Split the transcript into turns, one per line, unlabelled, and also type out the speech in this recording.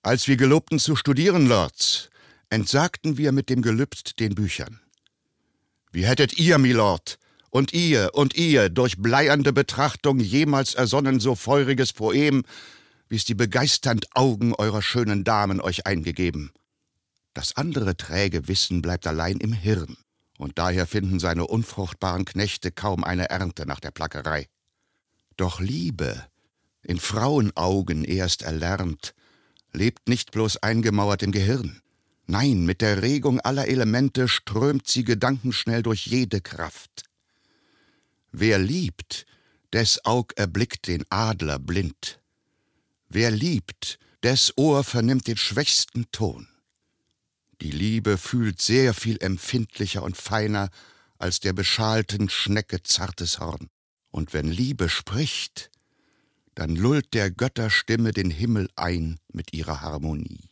Als wir gelobten zu studieren, Lords, entsagten wir mit dem Gelübd den Büchern. Wie hättet ihr, Milord, und ihr, durch bleiernde Betrachtung jemals ersonnen so feuriges Poem, wie's die begeisternd Augen eurer schönen Damen euch eingegeben? Das andere träge Wissen bleibt allein im Hirn, und daher finden seine unfruchtbaren Knechte kaum eine Ernte nach der Plackerei. Doch Liebe, in Frauenaugen erst erlernt, lebt nicht bloß eingemauert im Gehirn. Nein, mit der Regung aller Elemente strömt sie gedankenschnell durch jede Kraft. Wer liebt, des Aug erblickt den Adler blind. Wer liebt, des Ohr vernimmt den schwächsten Ton. Die Liebe fühlt sehr viel empfindlicher und feiner als der beschalten Schnecke zartes Horn. Und wenn Liebe spricht, dann lullt der Götterstimme den Himmel ein mit ihrer Harmonie.